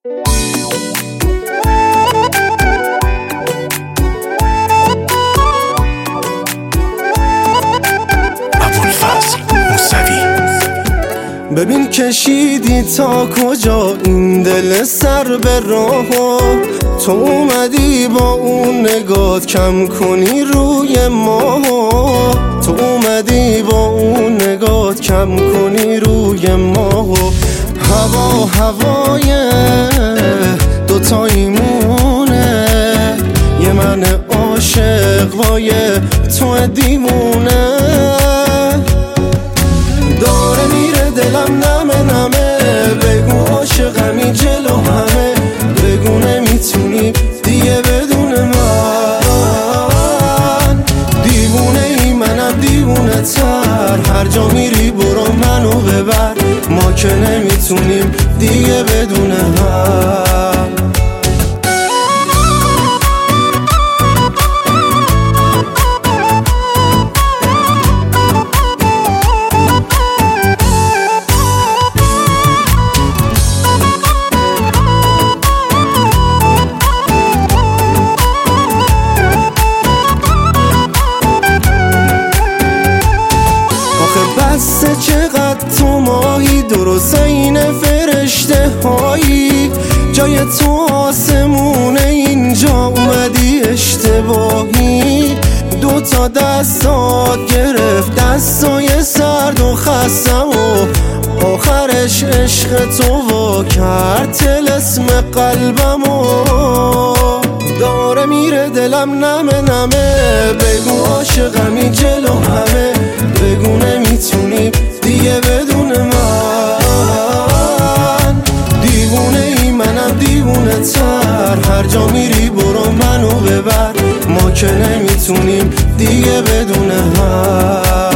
ببین کشیدی تا کجا این دل سر به راهو، تو اومدی با اون نگات کم کنی روی ما، تو اومدی با اون نگات کم کنی روی ما. هوا هوای دوتاییمونه، یه من عاشق وای تو دیوونه، داره میره دلم نمه نمه، بگو عاشقمی جلو همه، بگو نمیتونی دیگه بدون من، دیوونه ای منم دیوونه تر، هر جا میری برو منو ببر، ما که نمیتونیم دیگه بدون هم. بسته چقدر تو ماهی، درست این فرشته هایی، جای تو آسمونه اینجا اومدی اشتباهی، دوتا دستات گرفت دستای سرد و خستم و آخرش عشق تو وا کرد طلسم قلبمو، داره میره دلم نمه نمه، بگو عاشقمی جلو همه، بگو نمیتونی دیگه بدون من، دیوونه ای منم دیوونه تر، هر جا میری برو منو ببر، ما که نمیتونیم دیگه بدون هم.